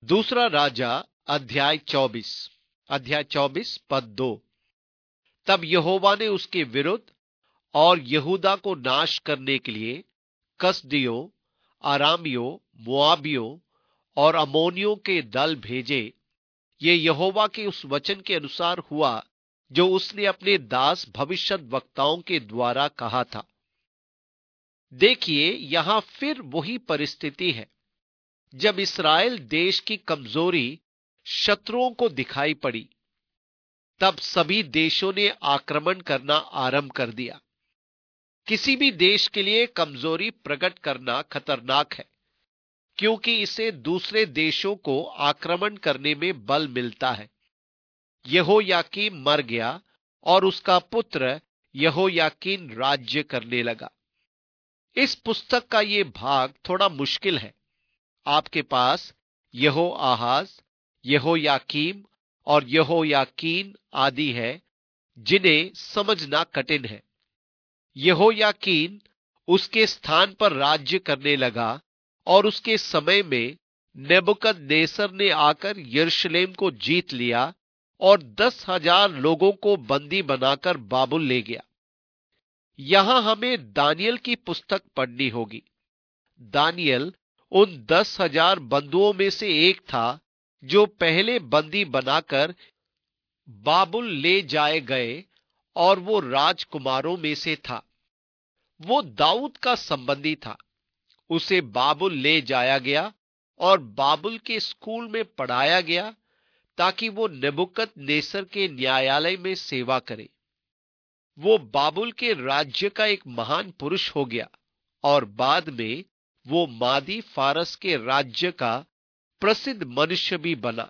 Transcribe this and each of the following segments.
दूसरा राजा अध्याय 24 पद 2। तब यहोवा ने उसके विरुद्ध और यहूदा को नाश करने के लिए कसदियों, अरामियों, मोआबियों और अमोनियों के दल भेजे। ये यहोवा के उस वचन के अनुसार हुआ जो उसने अपने दास भविष्यद्वक्ताओं के द्वारा कहा था। देखिए, यहां फिर वही परिस्थिति है। जब इस्राएल देश की कमजोरी शत्रुओं को दिखाई पड़ी, तब सभी देशों ने आक्रमण करना आरंभ कर दिया। किसी भी देश के लिए कमजोरी प्रकट करना खतरनाक है, क्योंकि इसे दूसरे देशों को आक्रमण करने में बल मिलता है। यहोयाकीम मर गया और उसका पुत्र यहोयाकीन राज्य करने लगा। इस पुस्तक का यह भाग थोड़ा मुश्किल है। आपके पास यहोआहाज, यहोयाकीम और यहोयाकीन आदि है, जिन्हें समझना कठिन है। यहोयाकीन उसके स्थान पर राज्य करने लगा और उसके समय में नेबुकदनेस्सर ने आकर यरूशलेम को जीत लिया और 10,000 लोगों को बंदी बनाकर बाबुल ले गया। यहां हमें दानियल की पुस्तक पढ़नी होगी। दानियल उन 10,000 बंधुओं में से एक था जो पहले बंदी बनाकर बाबुल ले जाए गए, और वो राजकुमारों में से था। वो दाऊद का संबंधी था। उसे बाबुल ले जाया गया और बाबुल के स्कूल में पढ़ाया गया ताकि वो नेबुकदनेस्सर के न्यायालय में सेवा करे। वो बाबुल के राज्य का एक महान पुरुष हो गया और बाद में वो मादी फारस के राज्य का प्रसिद्ध मनुष्य भी बना।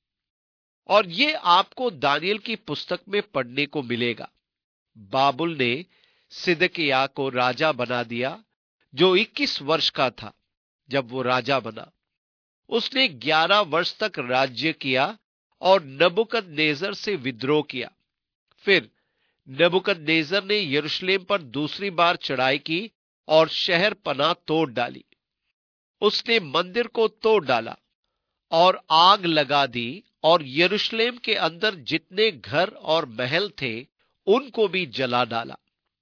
और ये आपको दानियल की पुस्तक में पढ़ने को मिलेगा। बाबुल ने सिदकिय्याह को राजा बना दिया, जो 21 वर्ष का था जब वो राजा बना। उसने 11 वर्ष तक राज्य किया और नेबुकदनेस्सर से विद्रोह किया। फिर नेबुकदनेस्सर ने यरूशलेम पर दूसरी बार चढ़ाई की और शहर पनाह तोड़ डाली। उसने मंदिर को तोड़ डाला और आग लगा दी और यरूशलेम के अंदर जितने घर और महल थे उनको भी जला डाला।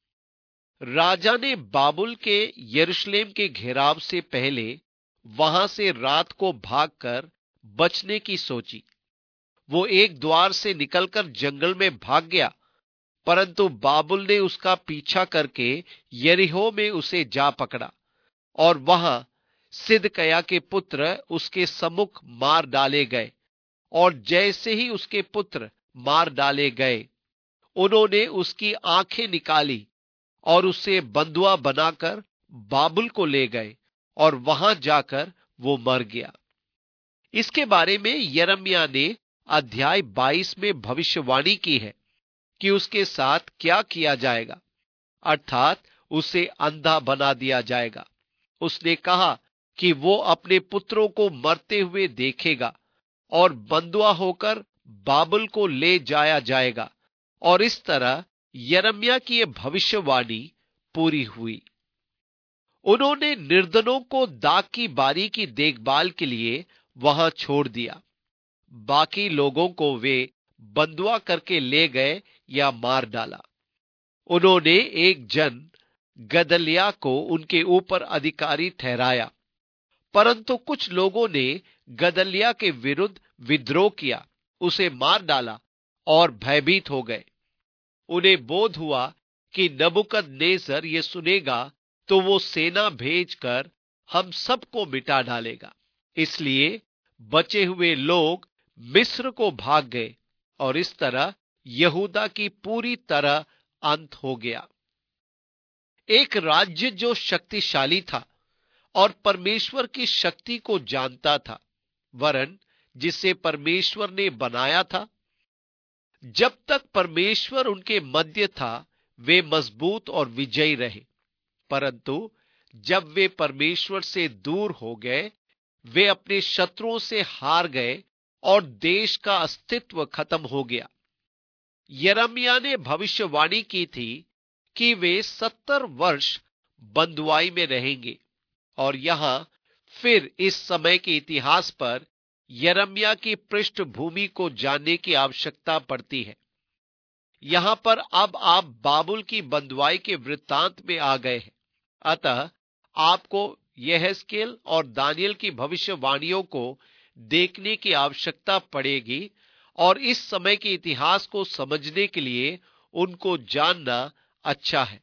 राजा ने बाबुल के यरूशलेम के घेराव से पहले वहां से रात को भागकर बचने की सोची। वो एक द्वार से निकलकर जंगल में भाग गया, परंतु बाबुल ने उसका पीछा करके यरीहो में उसे जा पकड़ा और वहां सिदकिय्याह के पुत्र उसके सम्मुख मार डाले गए। और जैसे ही उसके पुत्र मार डाले गए, उन्होंने उसकी आंखें निकाली और उसे बंधुआ बनाकर बाबुल को ले गए और वहां जाकर वो मर गया। इसके बारे में यिर्मयाह ने अध्याय 22 में भविष्यवाणी की है कि उसके साथ क्या किया जाएगा, अर्थात उसे अंधा बना दिया जाएगा। उसने कहा कि वो अपने पुत्रों को मरते हुए देखेगा और बंधुआ होकर बाबुल को ले जाया जाएगा। और इस तरह यिर्मयाह की यह भविष्यवाणी पूरी हुई। उन्होंने निर्धनों को दाख की बारी की देखभाल के लिए वहां छोड़ दिया। बाकी लोगों को वे बंधुआ करके ले गए या मार डाला। उन्होंने एक जन गदल्याह को उनके ऊपर अधिकारी ठहराया, परंतु कुछ लोगों ने गदल्याह के विरुद्ध विद्रोह किया, उसे मार डाला और भयभीत हो गए। उन्हें बोध हुआ कि नेबुकदनेस्सर ये सुनेगा तो वो सेना भेजकर हम सबको मिटा डालेगा। इसलिए बचे हुए लोग मिस्र को भाग गए और इस तरह यहूदा की पूरी तरह अंत हो गया। एक राज्य जो शक्तिशाली था और परमेश्वर की शक्ति को जानता था, वरन जिसे परमेश्वर ने बनाया था। जब तक परमेश्वर उनके मध्य था, वे मजबूत और विजयी रहे, परंतु जब वे परमेश्वर से दूर हो गए, वे अपने शत्रुओं से हार गए और देश का अस्तित्व खत्म हो गया। यिर्मयाह ने भविष्यवाणी की थी कि वे 70 वर्ष बंधुआई में रहेंगे। और यहां फिर इस समय के इतिहास पर यिर्मयाह की पृष्ठभूमि को जानने की आवश्यकता पड़ती है। यहां पर अब आप बाबुल की बंधुआई के वृत्तांत में आ गए हैं। अतः आपको यहेजकेल और दानियल की भविष्यवाणियों को देखने की आवश्यकता पड़ेगी और इस समय के इतिहास को समझने के लिए उनको जानना अच्छा है।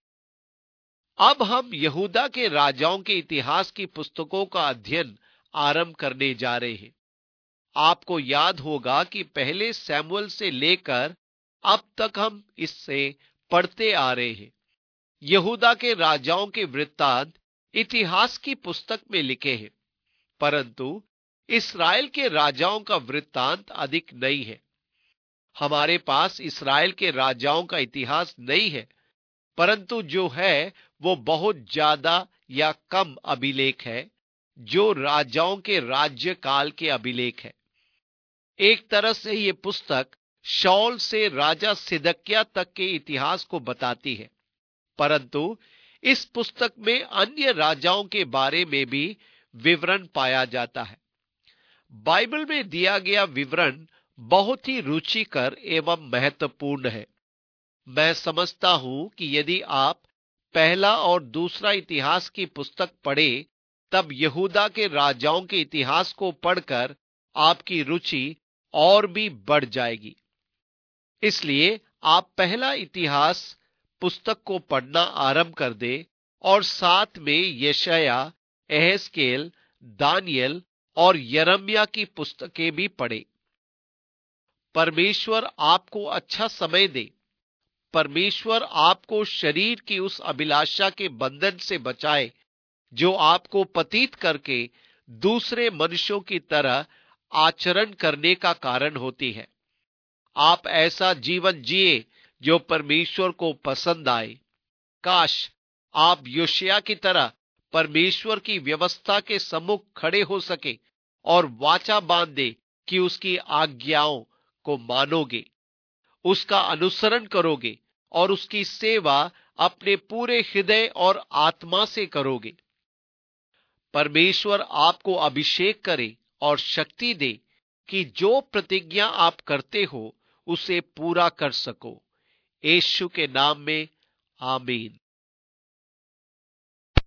अब हम यहूदा के राजाओं के इतिहास की पुस्तकों का अध्ययन आरंभ करने जा रहे हैं। आपको याद होगा कि पहले सैमुअल से लेकर अब तक हम इससे पढ़ते आ रहे हैं। यहूदा के राजाओं के वृत्तांत इतिहास की पुस्तक में लिखे हैं, परंतु इस्राएल के राजाओं का वृत्तांत अधिक नहीं है। हमारे पास इस्राएल के राजाओं का इतिहास नहीं है, परंतु जो है वो बहुत ज्यादा या कम अभिलेख है, जो राजाओं के राज्य काल के अभिलेख है। एक तरह से ये पुस्तक शाऊल से राजा सिदकिय्याह तक के इतिहास को बताती है, परंतु इस पुस्तक में अन्य राजाओं के बारे में भी विवरण पाया जाता है। बाइबल में दिया गया विवरण बहुत ही रुचिकर एवं महत्वपूर्ण है। मैं समझता हूं कि यदि आप पहला और दूसरा इतिहास की पुस्तक पढ़े, तब यहूदा के राजाओं के इतिहास को पढ़कर आपकी रुचि और भी बढ़ जाएगी। इसलिए आप पहला इतिहास पुस्तक को पढ़ना आरंभ कर दे और साथ में यशायाह, यहेजकेल, दानियल और यिर्मयाह की पुस्तकें भी पढ़े। परमेश्वर आपको अच्छा समय दे। परमेश्वर आपको शरीर की उस अभिलाषा के बंधन से बचाए जो आपको पतित करके दूसरे मनुष्यों की तरह आचरण करने का कारण होती है। आप ऐसा जीवन जिए जो परमेश्वर को पसंद आए। काश आप योशिय्याह की तरह परमेश्वर की व्यवस्था के सम्मुख खड़े हो सके और वाचा बांध दे कि उसकी आज्ञाओं को मानोगे, उसका अनुसरण करोगे और उसकी सेवा अपने पूरे हृदय और आत्मा से करोगे। परमेश्वर आपको अभिषेक करे और शक्ति दे कि जो प्रतिज्ञा आप करते हो उसे पूरा कर सको। यीशु के नाम में आमीन।